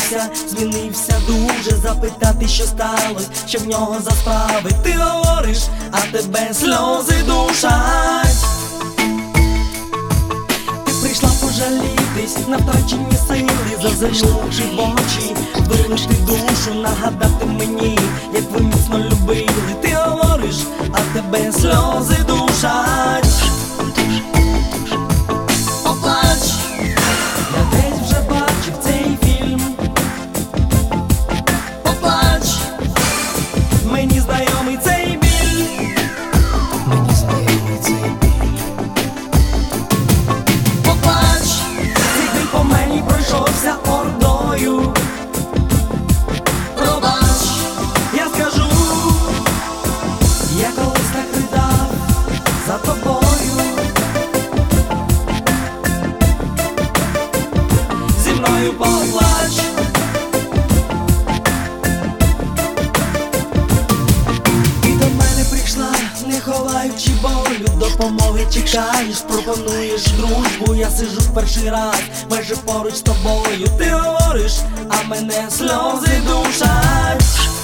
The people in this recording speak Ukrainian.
змінився, змінився дуже. Запитати, що сталося, що в нього за справи. Ти говориш, а тебе сльози душать. Ти прийшла пожалітись на втрачені сили, зазирнувши в очі, вилити душу, нагадати мені, як ви міцно любили. Ти говориш, а тебе сльози душать. Поплач, я десь вже бачив цей фільм. Поплач, мені знайомий цей біль. Мені знайомий цей біль. Поплач, цей біль по мені пройшовся ордою. Пробач, я скажу, я колись так ридав за тобою. Зі мною поплач. І до мене прийшла, не ховаючи болю, допомоги чекаєш, пропонуєш дружбу. Я сиджу в перший раз, майже поруч з тобою. Ти говориш, а мене сльози душать.